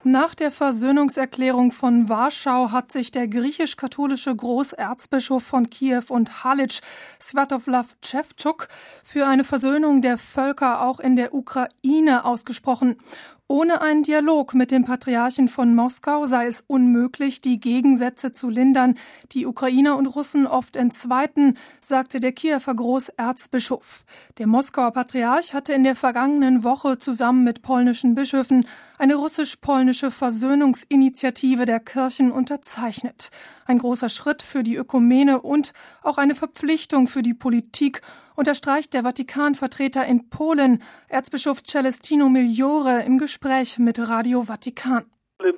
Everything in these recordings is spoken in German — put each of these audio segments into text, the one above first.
Nach der Versöhnungserklärung von Warschau hat sich der griechisch-katholische Großerzbischof von Kiew und Halič, Sviatoslav Ševčuk, für eine Versöhnung der Völker auch in der Ukraine ausgesprochen. Ohne einen Dialog mit dem Patriarchen von Moskau sei es unmöglich, die Gegensätze zu lindern, die Ukrainer und Russen oft entzweiten, sagte der Kiewer Großerzbischof. Der Moskauer Patriarch hatte in der vergangenen Woche zusammen mit polnischen Bischöfen eine russisch-polnische Versöhnungsinitiative der Kirchen unterzeichnet. Ein großer Schritt für die Ökumene und auch eine Verpflichtung für die Politik, unterstreicht der Vatikanvertreter in Polen, Erzbischof Celestino Migliore, im Gespräch mit Radio Vatikan.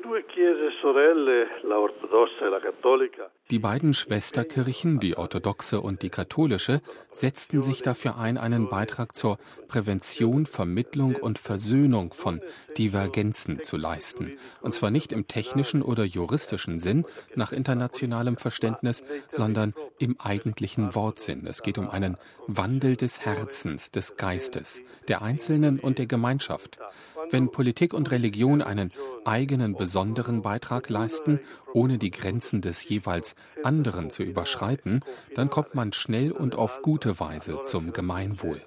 Die beiden Schwesterkirchen, die orthodoxe und die katholische, setzten sich dafür ein, einen Beitrag zur Prävention, Vermittlung und Versöhnung von Divergenzen zu leisten. Und zwar nicht im technischen oder juristischen Sinn, nach internationalem Verständnis, sondern im eigentlichen Wortsinn. Es geht um einen Wandel des Herzens, des Geistes, der Einzelnen und der Gemeinschaft. Wenn Politik und Religion einen eigenen besonderen Beitrag leisten, ohne die Grenzen des jeweils anderen zu überschreiten, dann kommt man schnell und auf gute Weise zum Gemeinwohl.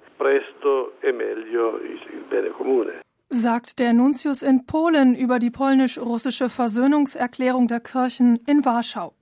Sagt der Nuntius in Polen über die polnisch-russische Versöhnungserklärung der Kirchen in Warschau.